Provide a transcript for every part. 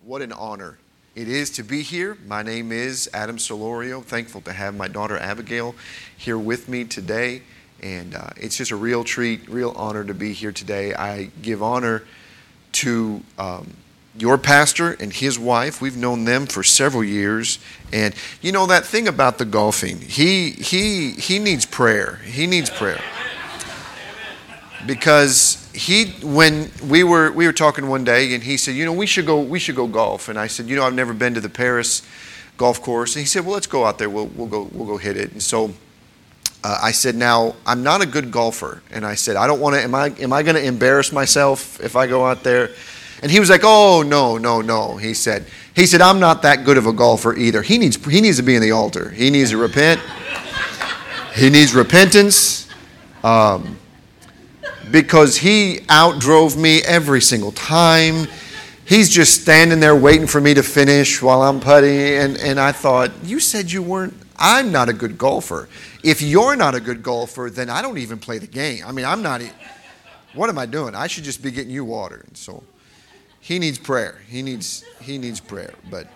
What an honor it is to be here. My name is Adam Solorio. Thankful to have my daughter Abigail here with me today. And it's just a real treat, real honor to be here today. I give honor to your pastor and his wife. We've known them for several years. And you know that thing about the golfing, he needs prayer. He needs prayer. Because when we were talking one day, and he said, we should go golf. And I said, I've never been to the Paris golf course. And he said, well, let's go out there. We'll go hit it. And so I said, now I'm not a good golfer. And I said, I don't want to. Am I going to embarrass myself if I go out there? And he was like, oh no. He said, I'm not that good of a golfer either. He needs to be in the altar. He needs to repent. He needs repentance. Because he outdrove me every single time. He's just standing there waiting for me to finish while I'm putting. And I thought, you said you weren't. I'm not a good golfer. If you're not a good golfer, then I don't even play the game. I mean, I'm not. What am I doing? I should just be getting you water. And so he needs prayer. He needs prayer. But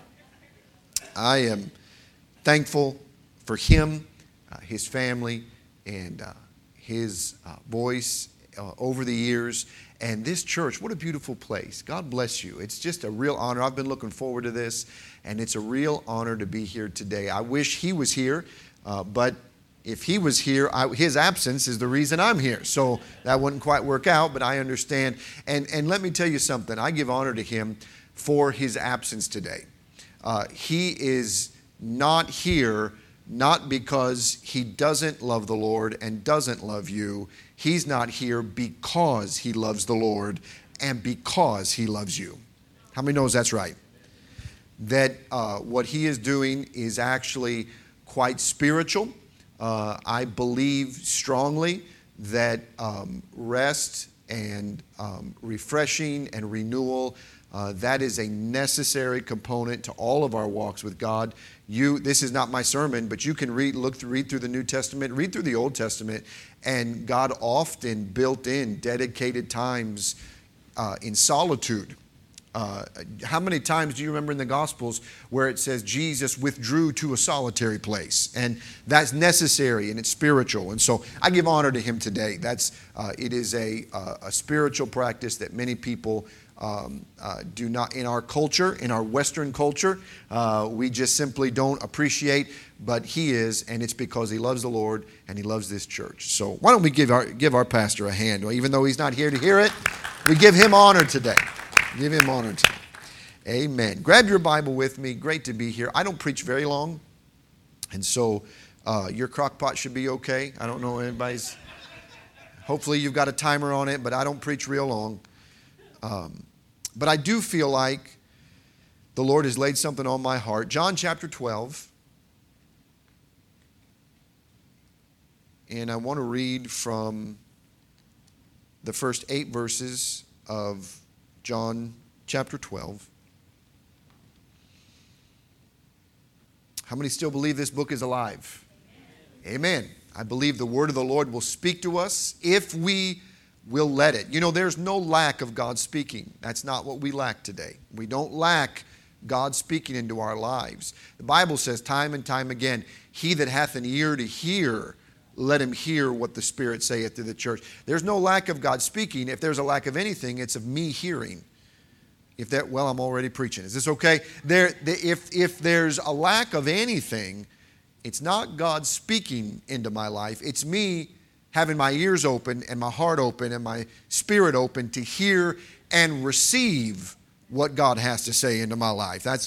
I am thankful for him, his family, and his voice over the years. And this church, what a beautiful place. God bless you. It's just a real honor. I've been looking forward to this, and it's a real honor to be here today. I wish he was here, but if he was here, his absence is the reason I'm here. So that wouldn't quite work out, but I understand. And let me tell you something. I give honor to him for his absence today. He is not here not because he doesn't love the Lord and doesn't love you. He's not here because he loves the Lord and because he loves you. How many knows that's right? That what he is doing is actually quite spiritual. I believe strongly that rest and refreshing and renewal, that is a necessary component to all of our walks with God. This is not my sermon, but you can read through the New Testament, read through the Old Testament, and God often built in dedicated times in solitude. How many times do you remember in the Gospels where it says Jesus withdrew to a solitary place? And that's necessary and it's spiritual. And so I give honor to him today. It is a spiritual practice that many people do not in our culture, in our Western culture. We just simply don't appreciate, but he is, and it's because he loves the Lord and he loves this church. So why don't we give our pastor a hand? Well, even though he's not here to hear it, we give him honor today. Give him honor today. Amen. Grab your Bible with me. Great to be here. I don't preach very long, and so your crock pot should be okay. I don't know anybody's. Hopefully you've got a timer on it, but I don't preach real long. But I do feel like the Lord has laid something on my heart. John chapter 12. And I want to read from the first 8 verses of John chapter 12. How many still believe this book is alive? Amen. I believe the word of the Lord will speak to us if we will let it. There's no lack of God speaking. That's not what we lack today. We don't lack God speaking into our lives. The Bible says time and time again, he that hath an ear to hear, let him hear what the Spirit saith to the church. There's no lack of God speaking. If there's a lack of anything, it's of me hearing. I'm already preaching. Is this okay? If there's a lack of anything, it's not God speaking into my life. It's me having my ears open and my heart open and my spirit open to hear and receive what God has to say into my life. That's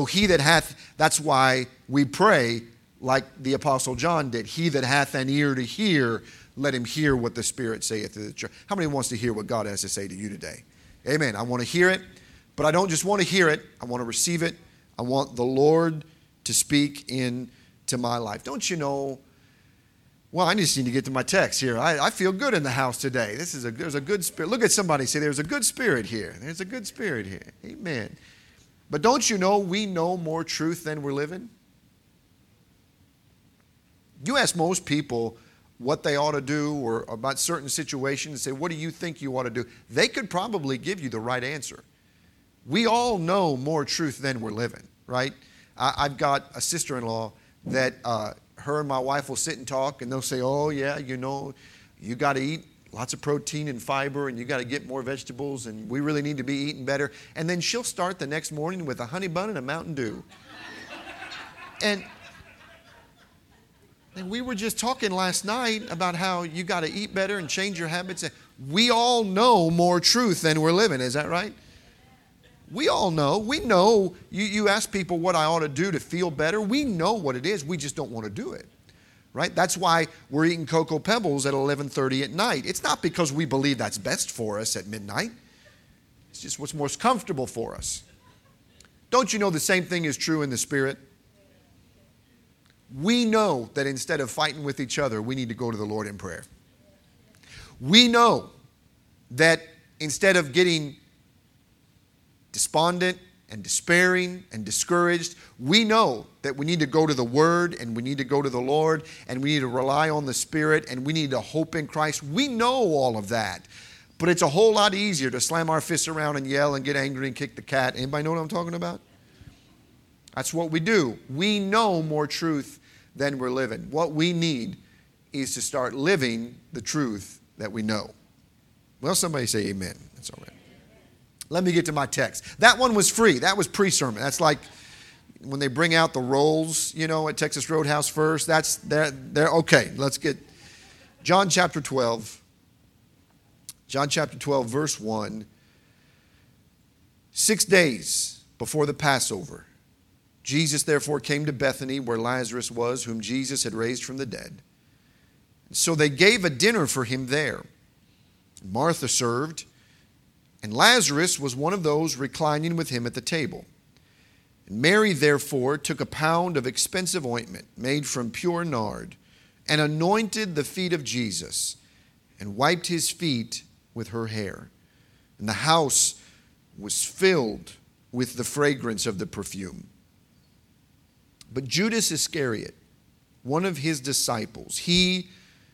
why we pray like the Apostle John did. He that hath an ear to hear, let him hear what the Spirit saith to the church. How many wants to hear what God has to say to you today? Amen. I want to hear it, but I don't just want to hear it. I want to receive it. I want the Lord to speak into my life. Don't you know? Well, I just need to get to my text here. I feel good in the house today. There's a good spirit. Look at somebody, say, there's a good spirit here. There's a good spirit here. Amen. But don't you know we know more truth than we're living? You ask most people what they ought to do or about certain situations and say, what do you think you ought to do? They could probably give you the right answer. We all know more truth than we're living, right? I've got a sister-in-law that her and my wife will sit and talk, and they'll say, oh, yeah, you got to eat lots of protein and fiber, and you got to get more vegetables, and we really need to be eating better. And then she'll start the next morning with a honey bun and a Mountain Dew. And we were just talking last night about how you got to eat better and change your habits. We all know more truth than we're living. Is that right? We all know. We know. You ask people what I ought to do to feel better. We know what it is. We just don't want to do it. Right? That's why we're eating Cocoa Pebbles at 11:30 at night. It's not because we believe that's best for us at midnight. It's just what's most comfortable for us. Don't you know the same thing is true in the Spirit? We know that instead of fighting with each other, we need to go to the Lord in prayer. We know that instead of getting despondent and despairing and discouraged, we know that we need to go to the Word and we need to go to the Lord and we need to rely on the Spirit and we need to hope in Christ. We know all of that. But it's a whole lot easier to slam our fists around and yell and get angry and kick the cat. Anybody know what I'm talking about? That's what we do. We know more truth than we're living. What we need is to start living the truth that we know. Well, somebody say amen. That's all right. Let me get to my text. That one was free. That was pre-sermon. That's like when they bring out the rolls, at Texas Roadhouse first. They're okay. Let's get John chapter 12. John chapter 12, verse 1. 6 days before the Passover, Jesus therefore came to Bethany where Lazarus was, whom Jesus had raised from the dead. So they gave a dinner for him there. Martha served, and Lazarus was one of those reclining with him at the table. And Mary therefore took a pound of expensive ointment made from pure nard and anointed the feet of Jesus and wiped his feet with her hair. And the house was filled with the fragrance of the perfume. But Judas Iscariot, one of his disciples, this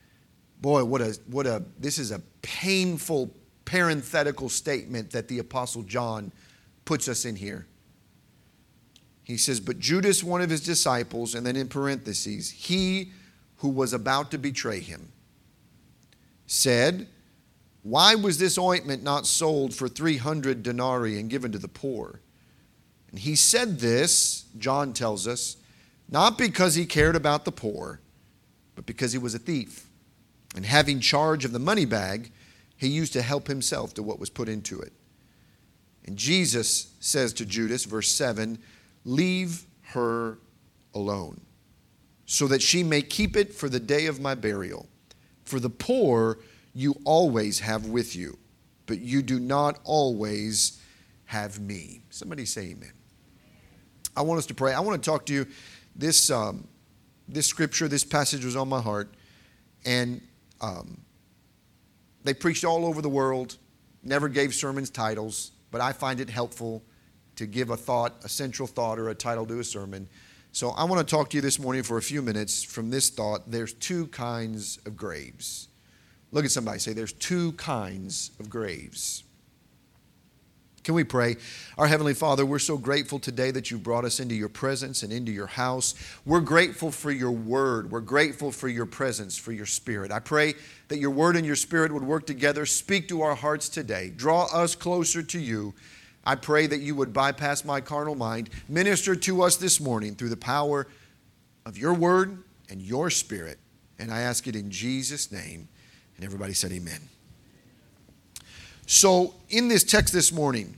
is a painful parenthetical statement that the Apostle John puts us in here. He says, but Judas, one of his disciples, and then in parentheses, he who was about to betray him, said, why was this ointment not sold for 300 denarii and given to the poor? And he said this, John tells us, not because he cared about the poor, but because he was a thief. And having charge of the money bag, he used to help himself to what was put into it. And Jesus says to Judas, verse 7, leave her alone, so that she may keep it for the day of my burial. For the poor you always have with you, but you do not always have me. Somebody say amen. I want us to pray. I want to talk to you. This scripture, this passage was on my heart, and they preached all over the world, never gave sermons titles, but I find it helpful to give a thought, a central thought, or a title to a sermon. So I want to talk to you this morning for a few minutes from this thought. There's two kinds of graves. Look at somebody, say, there's two kinds of graves. Can we pray? Our Heavenly Father, we're so grateful today that you brought us into your presence and into your house. We're grateful for your word. We're grateful for your presence, for your Spirit. I pray that your word and your Spirit would work together. Speak to our hearts today. Draw us closer to you. I pray that you would bypass my carnal mind. Minister to us this morning through the power of your word and your Spirit. And I ask it in Jesus' name. And everybody said amen. So in this text this morning,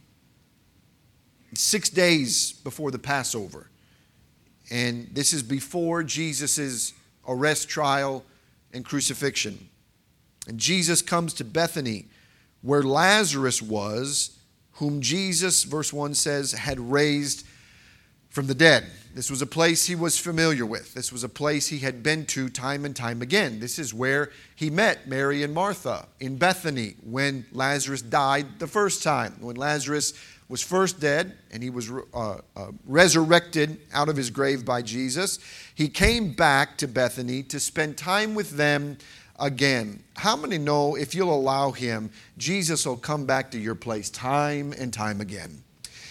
6 days before the Passover, and this is before Jesus' arrest, trial, and crucifixion. And Jesus comes to Bethany, where Lazarus was, whom Jesus, verse 1 says, had raised from the dead. This was a place he was familiar with. This was a place he had been to time and time again. This is where he met Mary and Martha in Bethany when Lazarus died the first time. When Lazarus was first dead and he was resurrected out of his grave by Jesus, he came back to Bethany to spend time with them again. How many know if you'll allow him, Jesus will come back to your place time and time again?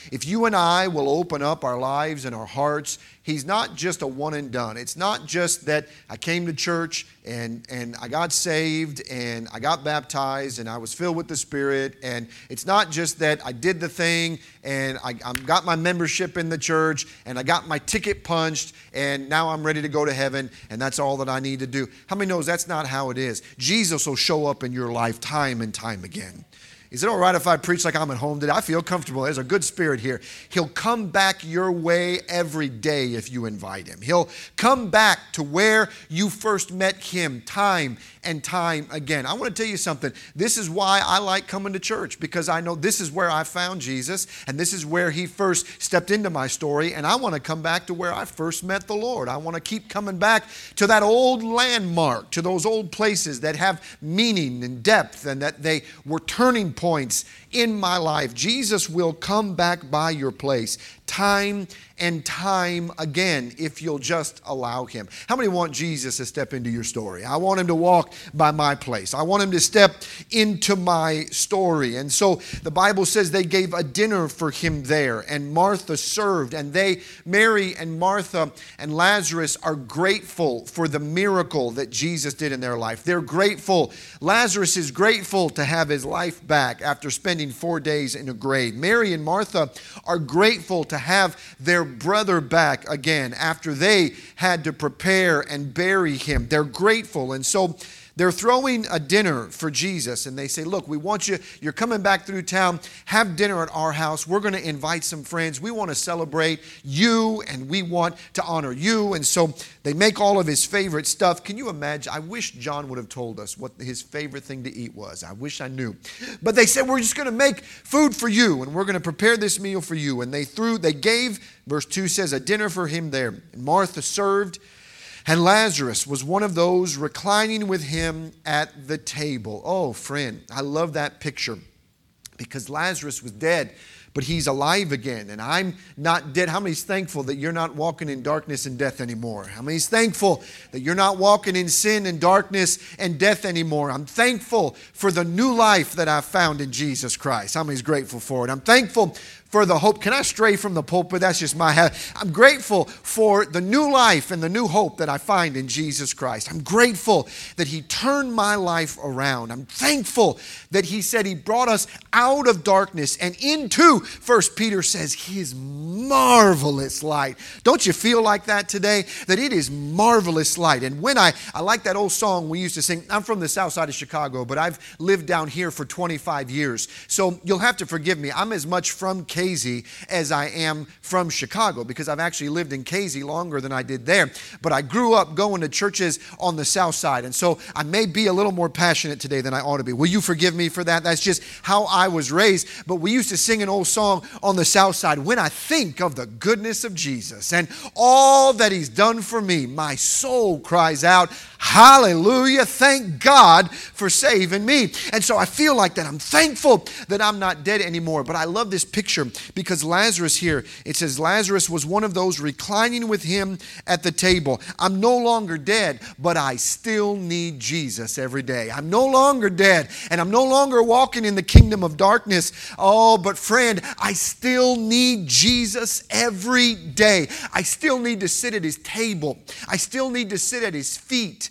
if you and I will open up our lives and our hearts, He's not just a one and done. It's not just that I came to church and I got saved and I got baptized and I was filled with the Spirit. And it's not just that I did the thing and I got my membership in the church and I got my ticket punched and now I'm ready to go to heaven and that's all that I need to do. How many knows that's not how it is? Jesus will show up in your life time and time again. Is it all right if I preach like I'm at home today? I feel comfortable. There's a good spirit here. He'll come back your way every day if you invite Him. He'll come back to where you first met Him time and time again. I want to tell you something. This is why I like coming to church, because I know this is where I found Jesus and this is where He first stepped into my story, and I want to come back to where I first met the Lord. I want to keep coming back to that old landmark, to those old places that have meaning and depth and that they were turning points in my life. Jesus will come back by your place time and time again if you'll just allow Him. How many want Jesus to step into your story? I want Him to walk by my place. I want Him to step into my story. And so the Bible says they gave a dinner for Him there, and Martha served, and Mary and Martha and Lazarus are grateful for the miracle that Jesus did in their life. They're grateful. Lazarus is grateful to have his life back after spending 4 days in a grave. Mary and Martha are grateful to have their brother back again after they had to prepare and bury him. They're grateful. And so they're throwing a dinner for Jesus, and they say, look, we want you, you're coming back through town, have dinner at our house. We're going to invite some friends. We want to celebrate you, and we want to honor you. And so they make all of his favorite stuff. Can you imagine? I wish John would have told us what his favorite thing to eat was. I wish I knew. But they said, we're just going to make food for you, and we're going to prepare this meal for you. And they gave, verse 2 says, a dinner for him there. And Martha served, and Lazarus was one of those reclining with him at the table. Oh, friend, I love that picture, because Lazarus was dead, but he's alive again, and I'm not dead. How many's thankful that you're not walking in darkness and death anymore? How many's thankful that you're not walking in sin and darkness and death anymore? I'm thankful for the new life that I've found in Jesus Christ. How many's grateful for it? I'm thankful for the hope. Can I stray from the pulpit? That's just my habit. I'm grateful for the new life and the new hope that I find in Jesus Christ. I'm grateful that He turned my life around. I'm thankful that He said He brought us out of darkness and into, 1 Peter says, His marvelous light. Don't you feel like that today? That it is marvelous light. And when I like that old song we used to sing. I'm from the south side of Chicago, but I've lived down here for 25 years. So you'll have to forgive me. I'm as much from Casey as I am from Chicago, because I've actually lived in Casey longer than I did there. But I grew up going to churches on the south side, and so I may be a little more passionate today than I ought to be. Will you forgive me for that? That's just how I was raised. But we used to sing an old song on the south side. When I think of the goodness of Jesus and all that He's done for me, my soul cries out, hallelujah, thank God for saving me. And so I feel like that. I'm thankful that I'm not dead anymore. But I love this picture, because Lazarus here, it says Lazarus was one of those reclining with him at the table. I'm no longer dead, but I still need Jesus every day. I'm no longer dead, and I'm no longer walking in the kingdom of darkness. Oh, but friend, I still need Jesus every day. I still need to sit at His table. I still need to sit at His feet.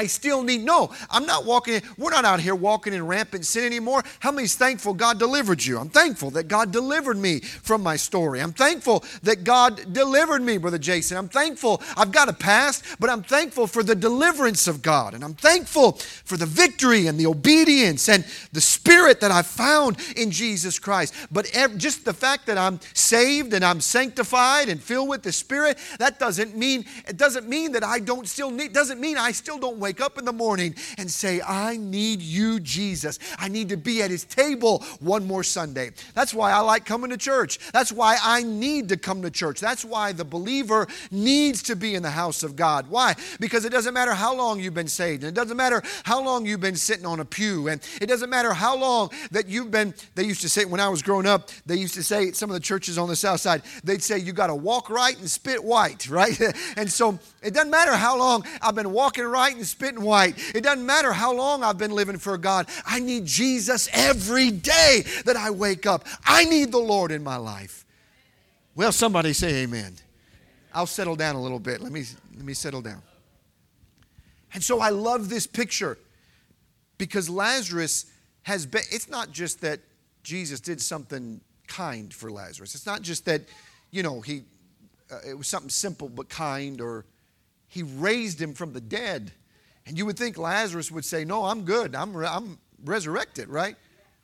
I'm not walking, we're not out here walking in rampant sin anymore. How many's thankful God delivered you? I'm thankful that God delivered me from my story. I'm thankful that God delivered me, Brother Jason. I'm thankful I've got a past, but I'm thankful for the deliverance of God. And I'm thankful for the victory and the obedience and the Spirit that I've found in Jesus Christ. But just the fact that I'm saved and I'm sanctified and filled with the Spirit, that doesn't mean that I don't still need, doesn't mean I still don't wake up in the morning and say, I need you, Jesus. I need to be at His table one more Sunday. That's why I like coming to church. That's why I need to come to church. That's why the believer needs to be in the house of God. Why? Because it doesn't matter how long you've been saved, and it doesn't matter how long you've been sitting on a pew, and it doesn't matter how long that you've been, they used to say, when I was growing up, they used to say, some of the churches on the south side, they'd say, you got to walk right and spit white, right? And so it doesn't matter how long I've been walking right and spitting white. It doesn't matter how long I've been living for God. I need Jesus every day that I wake up. I need the Lord in my life. Well, somebody say amen. I'll settle down a little bit. Let me settle down. And so I love this picture because Lazarus has been, it's not just that Jesus did something kind for Lazarus. It's not just that, it was something simple but kind, or he raised him from the dead. And you would think Lazarus would say, no, I'm good. I'm resurrected, right?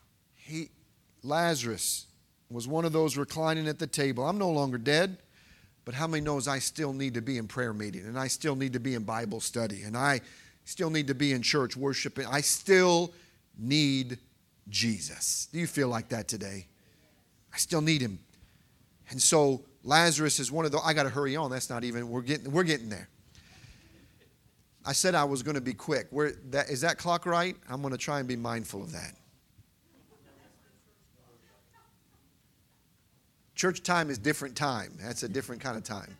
Lazarus was one of those reclining at the table. I'm no longer dead, but how many knows I still need to be in prayer meeting, and I still need to be in Bible study, and I still need to be in church worshiping. I still need Jesus. Do you feel like that today? I still need him. And so Lazarus is one of those. I got to hurry on. That's not even, we're getting there. I said I was going to be quick. Is that clock right? I'm going to try and be mindful of that. Church time is different time. That's a different kind of time.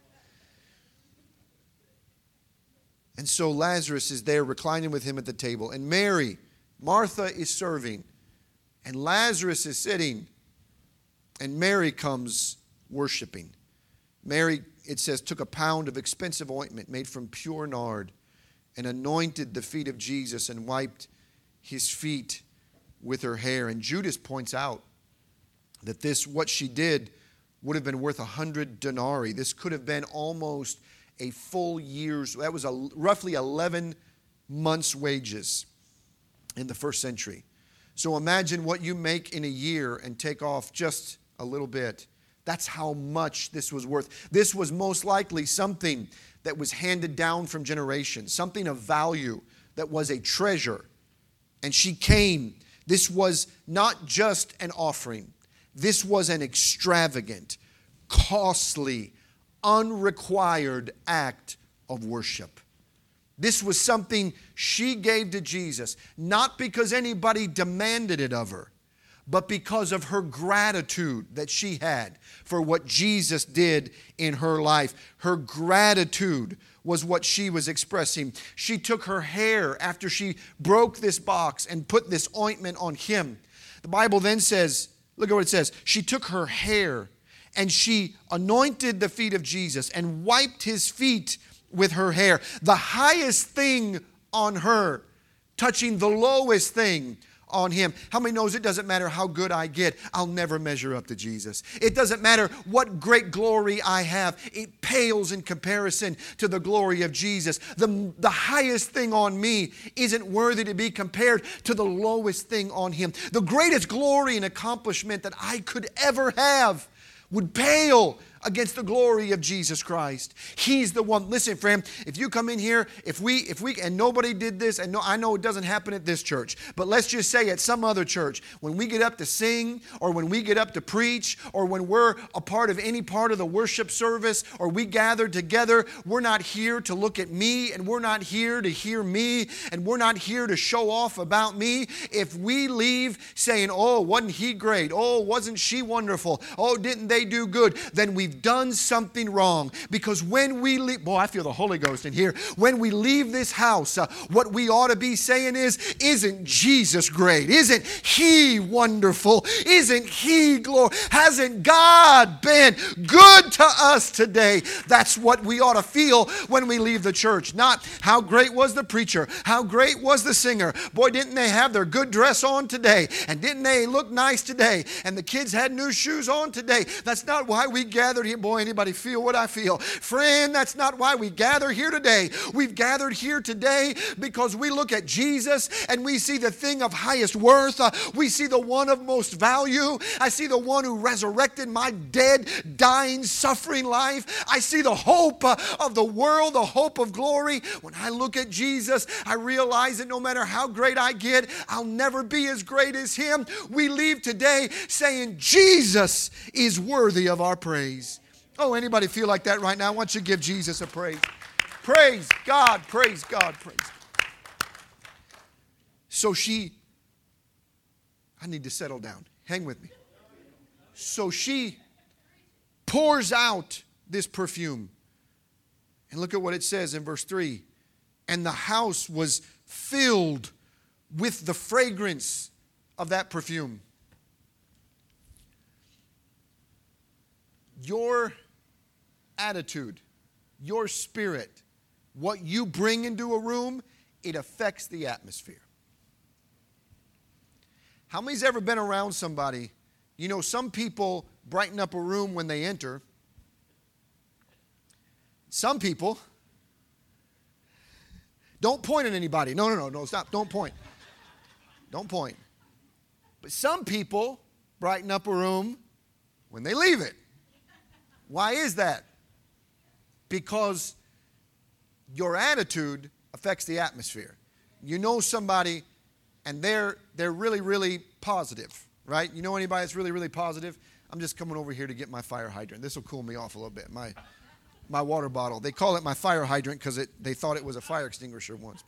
And so Lazarus is there reclining with him at the table. And Martha is serving. And Lazarus is sitting. And Mary comes worshiping. Mary, it says, took a pound of expensive ointment made from pure nard and anointed the feet of Jesus and wiped his feet with her hair. And Judas points out that what she did would have been worth 100 denarii. This could have been almost a full year's, that was roughly 11 months' wages in the first century. So imagine what you make in a year and take off just a little bit. That's how much this was worth. This was most likely something that was handed down from generations, something of value that was a treasure. And she came. This was not just an offering. This was an extravagant, costly, unrequired act of worship. This was something she gave to Jesus, not because anybody demanded it of her, but because of her gratitude that she had for what Jesus did in her life. Her gratitude was what she was expressing. She took her hair after she broke this box and put this ointment on him. The Bible then says, look at what it says. She took her hair and she anointed the feet of Jesus and wiped his feet with her hair. The highest thing on her, touching the lowest thing on him. How many knows it doesn't matter how good I get, I'll never measure up to Jesus. It doesn't matter what great glory I have. It pales in comparison to the glory of Jesus. The highest thing on me isn't worthy to be compared to the lowest thing on him. The greatest glory and accomplishment that I could ever have would pale against the glory of Jesus Christ. He's the one. Listen, friend, if you come in here, if we, and nobody did this, and I know it doesn't happen at this church, but let's just say at some other church, when we get up to sing, or when we get up to preach, or when we're a part of any part of the worship service, or we gather together, we're not here to look at me, and we're not here to hear me, and we're not here to show off about me. If we leave saying, oh, wasn't he great? Oh, wasn't she wonderful? Oh, didn't they do good? Then we've done something wrong. Because when we leave, boy, I feel the Holy Ghost in here. When we leave this house, what we ought to be saying is, isn't Jesus great? Isn't he wonderful? Isn't he glorious? Hasn't God been good to us today? That's what we ought to feel when we leave the church. Not how great was the preacher? How great was the singer? Boy, didn't they have their good dress on today? And didn't they look nice today? And the kids had new shoes on today. That's not why we gathered here. Boy, anybody feel what I feel? Friend, that's not why we gather here today. We've gathered here today because we look at Jesus and we see the thing of highest worth. We see the one of most value. I see the one who resurrected my dead, dying, suffering life. I see the hope of the world, the hope of glory. When I look at Jesus, I realize that no matter how great I get, I'll never be as great as him. We leave today saying Jesus is worthy of our praise. Oh, anybody feel like that right now? Why don't you give Jesus a praise? Praise God, praise God, praise God. So I need to settle down. Hang with me. So she pours out this perfume. And look at what it says in verse 3. And the house was filled with the fragrance of that perfume. Your attitude, your spirit, what you bring into a room, it affects the atmosphere. How many's ever been around somebody? You know, some people brighten up a room when they enter. Some people, don't point at anybody. No, stop. Don't point. Don't point. But some people brighten up a room when they leave it. Why is that? Because your attitude affects the atmosphere. You know somebody and they're really, really positive, right? You know anybody that's really, really positive? I'm just coming over here to get my fire hydrant. This will cool me off a little bit. My water bottle. They call it my fire hydrant because they thought it was a fire extinguisher once.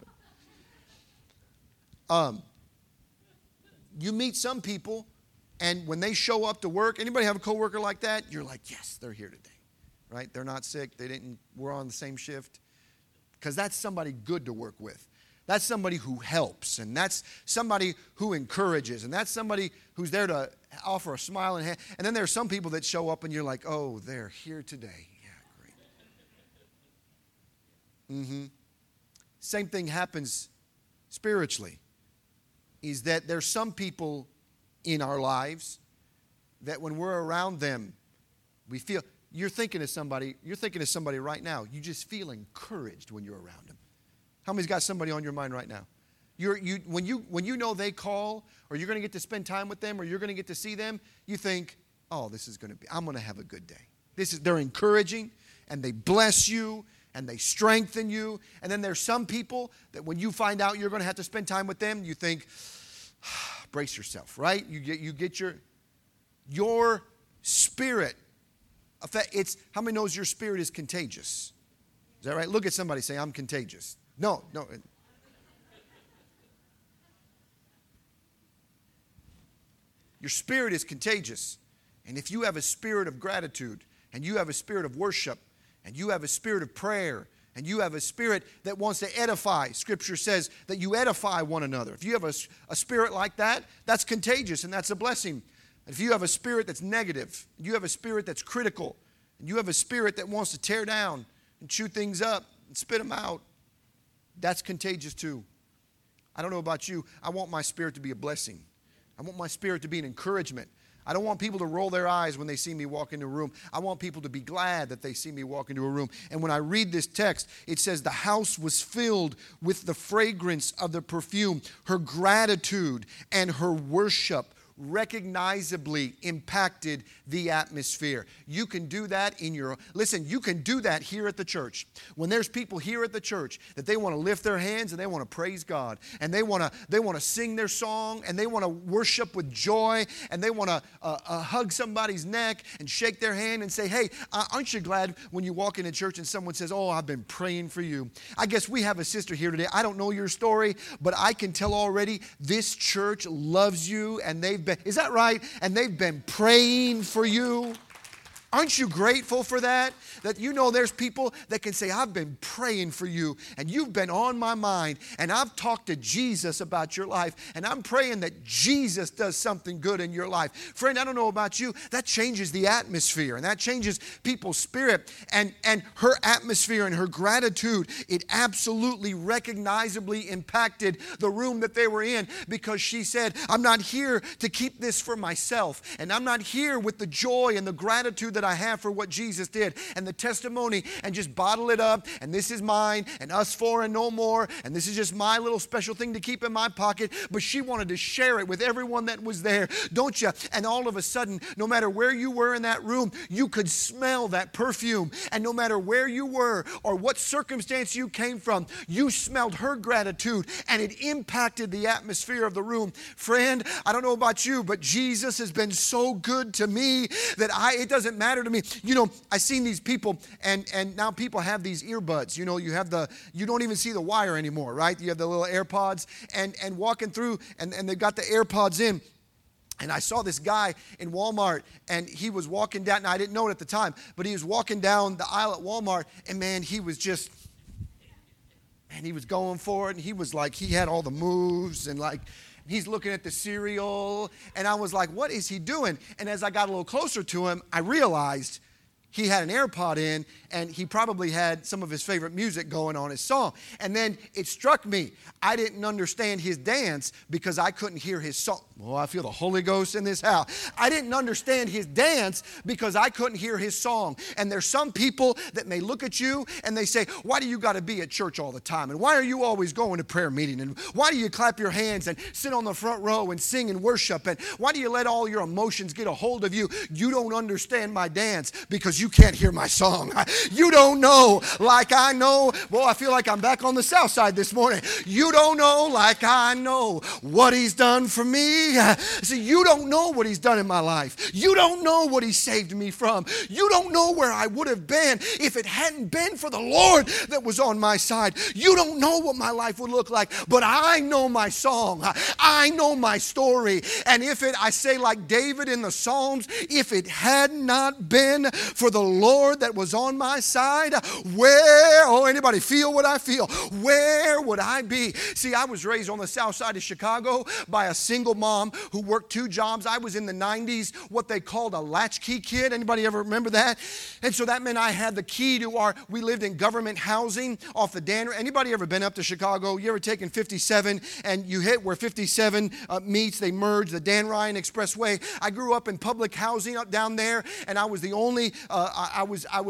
But you meet some people, and when they show up to work, anybody have a coworker like that? You're like, yes, they're here today, right? They're not sick. We're on the same shift. Because that's somebody good to work with. That's somebody who helps, and that's somebody who encourages, and that's somebody who's there to offer a smile and hand. And then there are some people that show up, and you're like, oh, they're here today. Yeah, great. Same thing happens spiritually, is that there's some people in our lives that when we're around them, we feel, you're thinking of somebody right now, you just feel encouraged when you're around them. How many's got somebody on your mind right now? When you know they call, or you're going to get to spend time with them, or you're going to get to see them, you think, oh, I'm going to have a good day. They're encouraging, and they bless you, and they strengthen you. And then there's some people that when you find out you're going to have to spend time with them, you think, brace yourself, right? You get your spirit. How many knows your spirit is contagious? Is that right? Look at somebody, say, I'm contagious. No. Your spirit is contagious. And if you have a spirit of gratitude, and you have a spirit of worship, and you have a spirit of prayer, and you have a spirit that wants to edify, Scripture says that you edify one another. If you have a spirit like that, that's contagious and that's a blessing. If you have a spirit that's negative, you have a spirit that's critical, and you have a spirit that wants to tear down and chew things up and spit them out, that's contagious too. I don't know about you. I want my spirit to be a blessing. I want my spirit to be an encouragement. I don't want people to roll their eyes when they see me walk into a room. I want people to be glad that they see me walk into a room. And when I read this text, it says the house was filled with the fragrance of the perfume. Her gratitude and her worship recognizably impacted the atmosphere. You can do that you can do that here at the church. When there's people here at the church that they want to lift their hands and they want to praise God, and they want to sing their song, and they want to worship with joy, and they want to hug somebody's neck and shake their hand and say, hey, aren't you glad when you walk into church and someone says, oh, I've been praying for you. I guess we have a sister here today. I don't know your story, but I can tell already this church loves you, and is that right? And they've been praying for you. Aren't you grateful for that? That you know there's people that can say, I've been praying for you, and you've been on my mind, and I've talked to Jesus about your life, and I'm praying that Jesus does something good in your life. Friend, I don't know about you, that changes the atmosphere, and that changes people's spirit, and her atmosphere and her gratitude, it absolutely recognizably impacted the room that they were in, because she said, I'm not here to keep this for myself, and I'm not here with the joy and the gratitude that I have for what Jesus did and the testimony, and just bottle it up, and this is mine, and us four and no more, and this is just my little special thing to keep in my pocket. But she wanted to share it with everyone that was there, don't you? And all of a sudden, no matter where you were in that room, you could smell that perfume, and no matter where you were or what circumstance you came from, you smelled her gratitude, and it impacted the atmosphere of the room. Friend, I don't know about you, but Jesus has been so good to me that it doesn't matter to me. You know, I've seen these people, and now people have these earbuds. You know, you don't even see the wire anymore, right? You have the little AirPods, and walking through, and they've got the AirPods in. And I saw this guy in Walmart, and he was walking down, and I didn't know it at the time, but he was walking down the aisle at Walmart, and man, he was going for it, and he was like, he had all the moves, and like, he's looking at the cereal, and I was like, what is he doing? And as I got a little closer to him, I realized he had an AirPod in, and he probably had some of his favorite music going on his song. And then it struck me, I didn't understand his dance because I couldn't hear his song. Oh, I feel the Holy Ghost in this house. I didn't understand his dance because I couldn't hear his song. And there's some people that may look at you and they say, why do you got to be at church all the time? And why are you always going to prayer meeting? And why do you clap your hands and sit on the front row and sing and worship? And why do you let all your emotions get a hold of you? You don't understand my dance because you can't hear my song. You don't know like I know. Well, I feel like I'm back on the south side this morning. You don't know like I know what he's done for me. See, you don't know what he's done in my life. You don't know what he saved me from. You don't know where I would have been if it hadn't been for the Lord that was on my side. You don't know what my life would look like, but I know my song. I know my story. And I say like David in the Psalms, if it had not been for the Lord that was on my side, anybody feel what I feel? Where would I be? See, I was raised on the south side of Chicago by a single mom who worked 2 jobs. I was in the 90s, what they called a latchkey kid. Anybody ever remember that? And so that meant I had the key to we lived in government housing off the Dan. Anybody ever been up to Chicago? You ever taken 57 and you hit where 57 meets, they merge, the Dan Ryan Expressway? I grew up in public housing up down there, and I was the only, I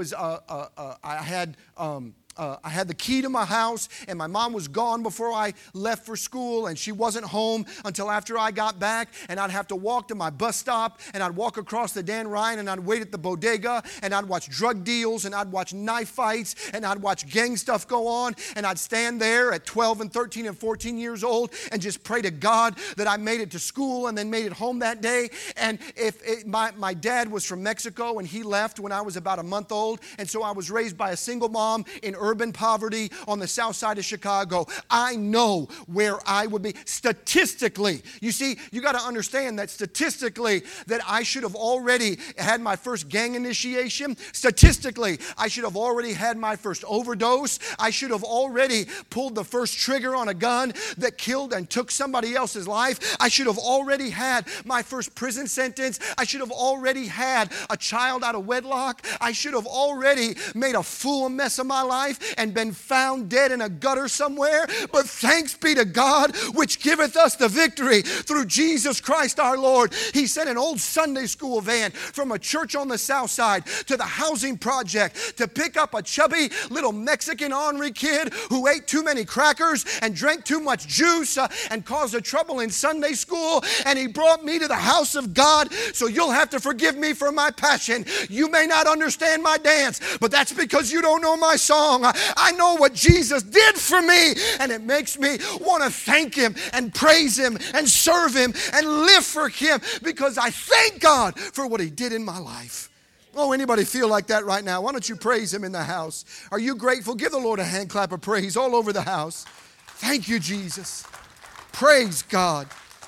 had the key to my house, and my mom was gone before I left for school, and she wasn't home until after I got back, and I'd have to walk to my bus stop, and I'd walk across the Dan Ryan, and I'd wait at the bodega, and I'd watch drug deals, and I'd watch knife fights, and I'd watch gang stuff go on, and I'd stand there at 12 and 13 and 14 years old and just pray to God that I made it to school and then made it home that day. And my dad was from Mexico, and he left when I was about a month old, and so I was raised by a single mom in urban poverty on the south side of Chicago. I know where I would be statistically. You see, you got to understand that statistically that I should have already had my first gang initiation. Statistically, I should have already had my first overdose. I should have already pulled the first trigger on a gun that killed and took somebody else's life. I should have already had my first prison sentence. I should have already had a child out of wedlock. I should have already made a fool mess of my life and been found dead in a gutter somewhere. But thanks be to God, which giveth us the victory through Jesus Christ our Lord. He sent an old Sunday school van from a church on the south side to the housing project to pick up a chubby little Mexican ornery kid who ate too many crackers and drank too much juice and caused a trouble in Sunday school. And he brought me to the house of God. So you'll have to forgive me for my passion. You may not understand my dance, but that's because you don't know my song. I know what Jesus did for me, and it makes me want to thank him and praise him and serve him and live for him because I thank God for what he did in my life. Oh, anybody feel like that right now? Why don't you praise him in the house? Are you grateful? Give the Lord a hand clap of praise all over the house. Thank you, Jesus. Praise God.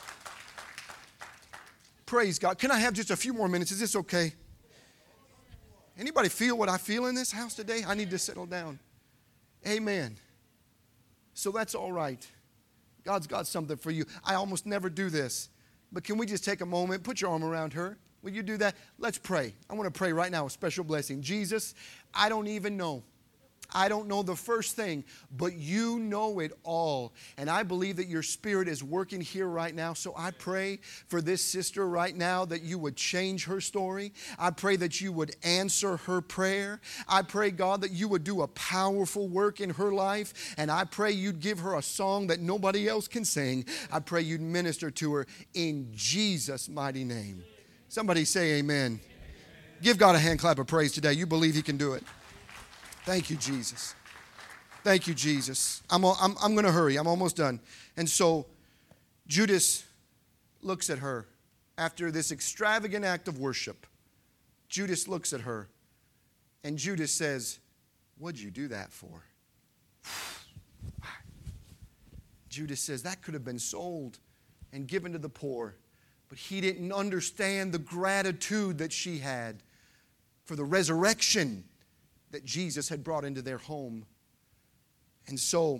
Praise God. Can I have just a few more minutes? Is this okay? Anybody feel what I feel in this house today? I need to settle down. Amen. So that's all right. God's got something for you. I almost never do this. But can we just take a moment, put your arm around her? Will you do that? Let's pray. I want to pray right now a special blessing. Jesus, I don't even know. I don't know the first thing, but you know it all. And I believe that your Spirit is working here right now. So I pray for this sister right now that you would change her story. I pray that you would answer her prayer. I pray, God, that you would do a powerful work in her life. And I pray you'd give her a song that nobody else can sing. I pray you'd minister to her in Jesus' mighty name. Somebody say amen. Give God a hand clap of praise today. You believe he can do it. Thank you, Jesus. Thank you, Jesus. I'm going to hurry. I'm almost done. And so Judas looks at her after this extravagant act of worship. Judas looks at her, and Judas says, "What'd you do that for?" Judas says, "That could have been sold and given to the poor." But he didn't understand the gratitude that she had for the resurrection that Jesus had brought into their home. And so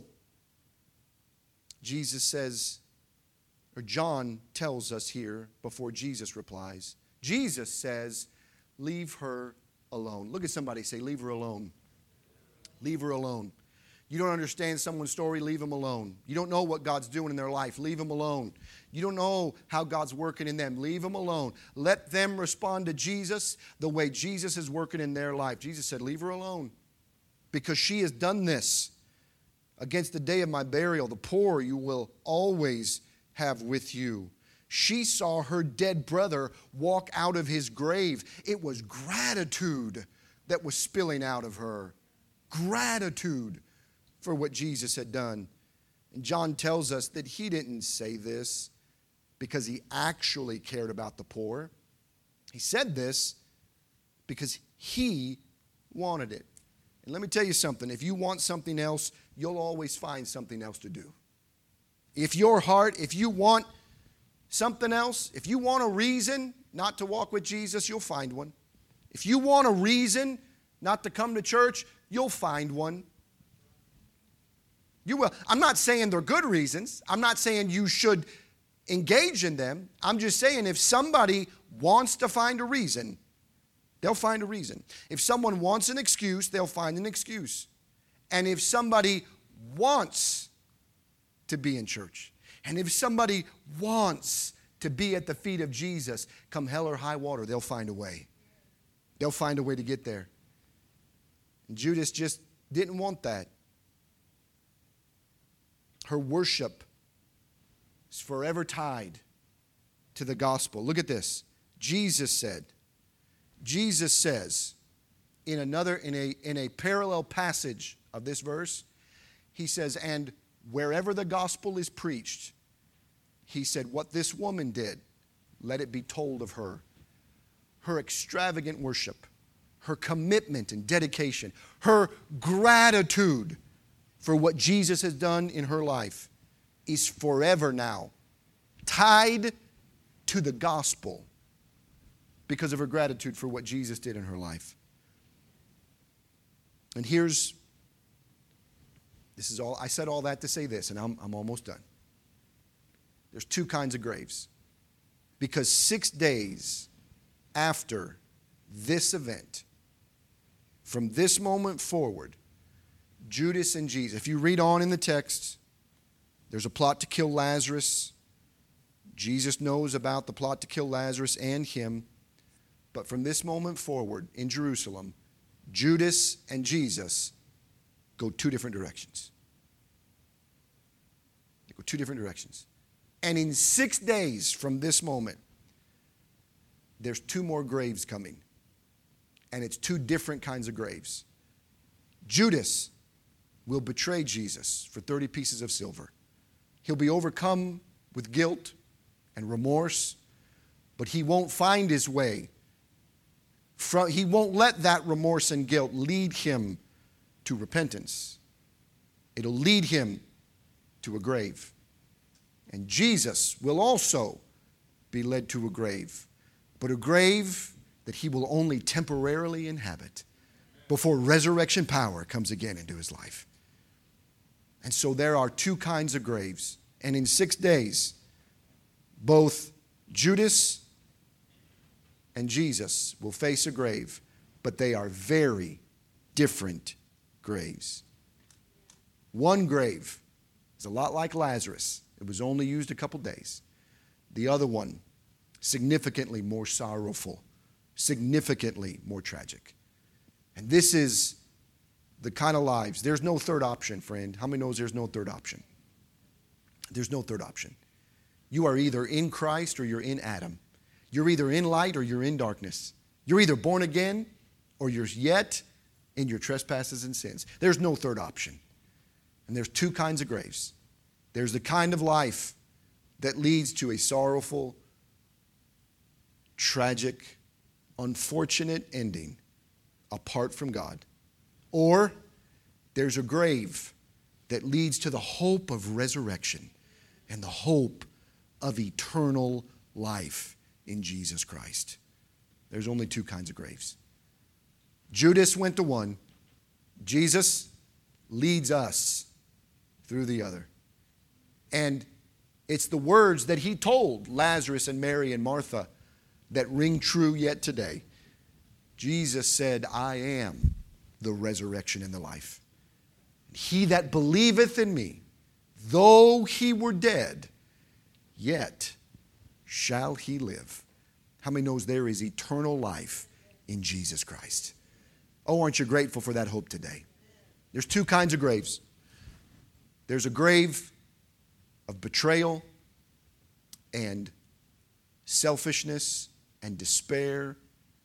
Jesus says, or John tells us here before Jesus replies, Jesus says, "Leave her alone. Look at somebody, say, leave her alone. Leave her alone. You don't understand someone's story, leave them alone. You don't know what God's doing in their life, leave them alone. You don't know how God's working in them, leave them alone. Let them respond to Jesus the way Jesus is working in their life. Jesus said, leave her alone, because she has done this. Against the day of my burial, the poor you will always have with you. She saw her dead brother walk out of his grave. It was gratitude that was spilling out of her. Gratitude for what Jesus had done. And John tells us that he didn't say this because he actually cared about the poor. He said this because he wanted it. And let me tell you something. If you want something else, you'll always find something else to do. If your heart, if you want something else, if you want a reason not to walk with Jesus, you'll find one. If you want a reason not to come to church, you'll find one. You will. I'm not saying they're good reasons. I'm not saying you should engage in them. I'm just saying if somebody wants to find a reason, they'll find a reason. If someone wants an excuse, they'll find an excuse. And if somebody wants to be in church, and if somebody wants to be at the feet of Jesus, come hell or high water, they'll find a way. They'll find a way to get there. And Judas just didn't want that. Her worship is forever tied to the gospel. Look at this. Jesus says in a parallel passage of this verse, he says, and wherever the gospel is preached, he said, what this woman did, let it be told of her. Her extravagant worship, her commitment and dedication, her gratitude for what Jesus has done in her life is forever now tied to the gospel because of her gratitude for what Jesus did in her life. And I said all that to say this, and I'm almost done. There's two kinds of graves. Because 6 days after this event, from this moment forward, Judas and Jesus, if you read on in the text, there's a plot to kill Lazarus. Jesus knows about the plot to kill Lazarus and him. But from this moment forward in Jerusalem, Judas and Jesus go two different directions. They go two different directions. And in 6 days from this moment, there's two more graves coming. And it's two different kinds of graves. Judas will betray Jesus for 30 pieces of silver. He'll be overcome with guilt and remorse, but he won't find his way. He won't let that remorse and guilt lead him to repentance. It'll lead him to a grave. And Jesus will also be led to a grave, but a grave that he will only temporarily inhabit before resurrection power comes again into his life. And so there are two kinds of graves. And in 6 days, both Judas and Jesus will face a grave, but they are very different graves. One grave is a lot like Lazarus. It was only used a couple days. The other one, significantly more sorrowful, significantly more tragic. And this is the kind of lives. There's no third option, friend. How many knows there's no third option? There's no third option. You are either in Christ or you're in Adam. You're either in light or you're in darkness. You're either born again or you're yet in your trespasses and sins. There's no third option. And there's two kinds of graves. There's the kind of life that leads to a sorrowful, tragic, unfortunate ending apart from God. Or there's a grave that leads to the hope of resurrection and the hope of eternal life in Jesus Christ. There's only two kinds of graves. Judas went to one. Jesus leads us through the other. And it's the words that he told Lazarus and Mary and Martha that ring true yet today. Jesus said, I am the resurrection and the life. He that believeth in me, though he were dead, yet shall he live. How many knows there is eternal life in Jesus Christ? Oh, aren't you grateful for that hope today? There's two kinds of graves. There's a grave of betrayal and selfishness and despair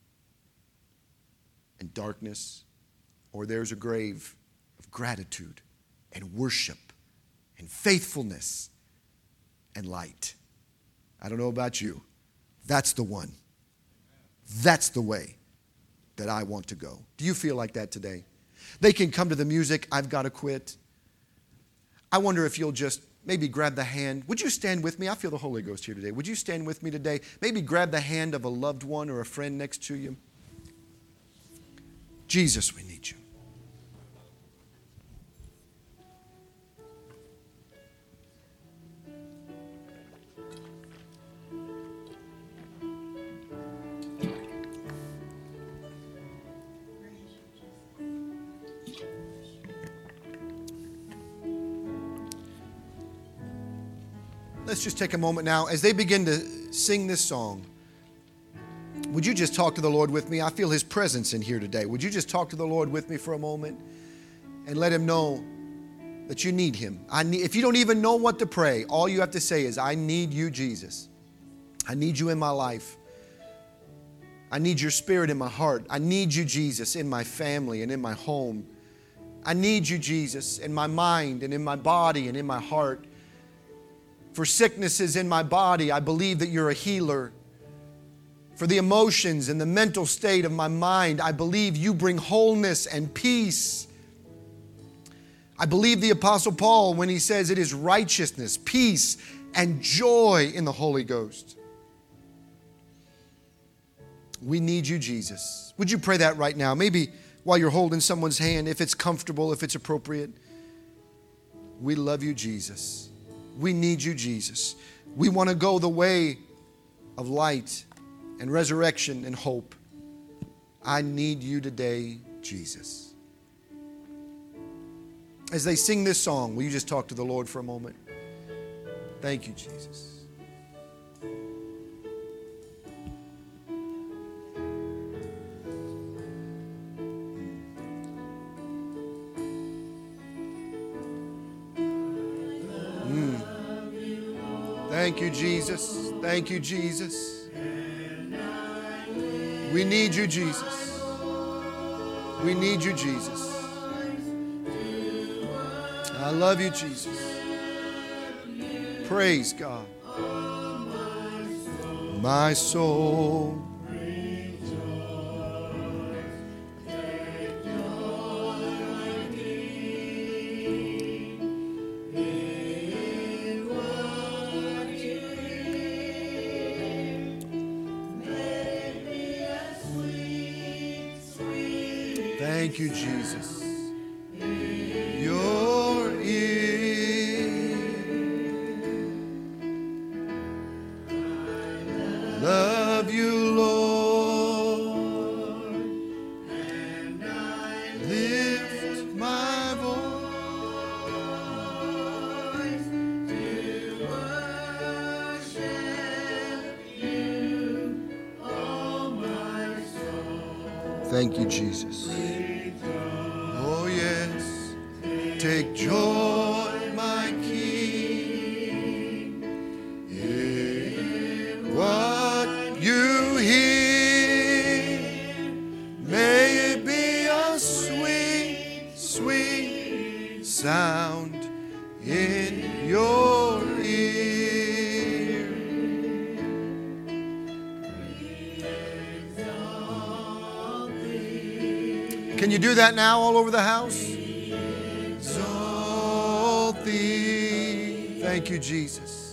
and darkness, or there's a grave of gratitude and worship and faithfulness and light. I don't know about you. That's the one. That's the way that I want to go. Do you feel like that today? They can come to the music, I've got to quit. I wonder if you'll just maybe grab the hand. Would you stand with me? I feel the Holy Ghost here today. Would you stand with me today? Maybe grab the hand of a loved one or a friend next to you. Jesus, we need you. Let's just take a moment now. As they begin to sing this song, would you just talk to the Lord with me? I feel His presence in here today. Would you just talk to the Lord with me for a moment and let Him know that you need Him? If you don't even know what to pray, all you have to say is, I need you, Jesus. I need you in my life. I need your Spirit in my heart. I need you, Jesus, in my family and in my home. I need you, Jesus, in my mind and in my body and in my heart. For sicknesses in my body, I believe that you're a healer. For the emotions and the mental state of my mind, I believe you bring wholeness and peace. I believe the Apostle Paul when he says it is righteousness, peace, and joy in the Holy Ghost. We need you, Jesus. Would you pray that right now? Maybe while you're holding someone's hand, if it's comfortable, if it's appropriate. We love you, Jesus. We need you, Jesus. We want to go the way of light and resurrection and hope. I need you today, Jesus. As they sing this song, will you just talk to the Lord for a moment? Thank you, Jesus. Thank you, Jesus. Thank you, Jesus. We need you, Jesus. We need you, Jesus. I love you, Jesus. Praise God. My soul. Thank you, Jesus. Your ear. Love you, Lord. And I lift my voice to worship you, oh my soul. Thank you, Jesus. Oh yes, take joy, my King, in what you hear. May it be a sweet, sweet sound in your ear. Can you do that now all over the house? Exalt thee. Thank you, Jesus.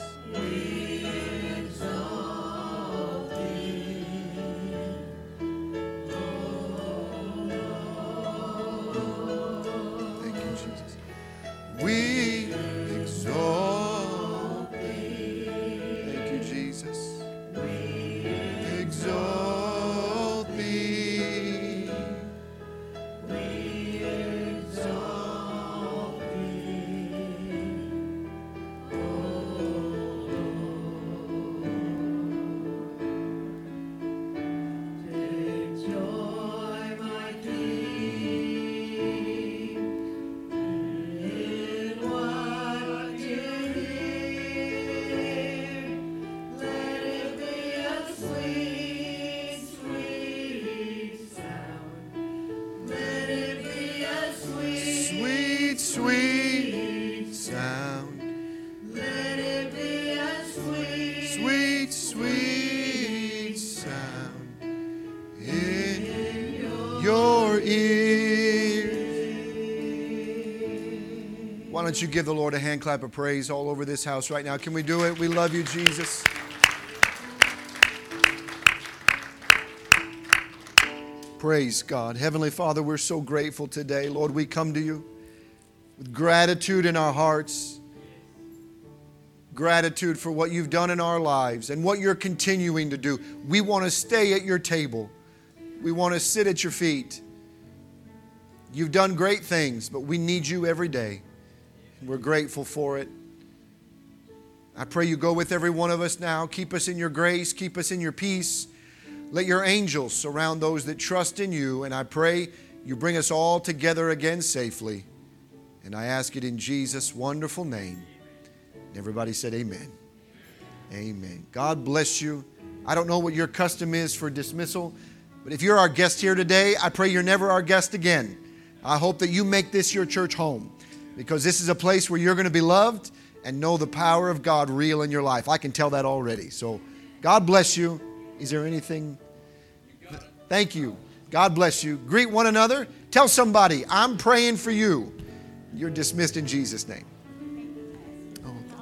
Thank you, Jesus. We exalt thee. Thank you, Jesus. Exalt thee. don't you give the Lord a hand clap of praise all over this house right now? Can we do it? We love you, Jesus. Praise God. Heavenly Father, we're so grateful today. Lord, we come to you with gratitude in our hearts. Gratitude for what you've done in our lives and what you're continuing to do. We want to stay at your table. We want to sit at your feet. You've done great things, but we need you every day. We're grateful for it. I pray you go with every one of us now. Keep us in your grace. Keep us in your peace. Let your angels surround those that trust in you. And I pray you bring us all together again safely. And I ask it in Jesus' wonderful name. Everybody said amen. Amen. God bless you. I don't know what your custom is for dismissal, but if you're our guest here today, I pray you're never our guest again. I hope that you make this your church home, because this is a place where you're going to be loved and know the power of God real in your life. I can tell that already. So God bless you. Is there anything? Thank you. God bless you. Greet one another. Tell somebody, I'm praying for you. You're dismissed in Jesus' name.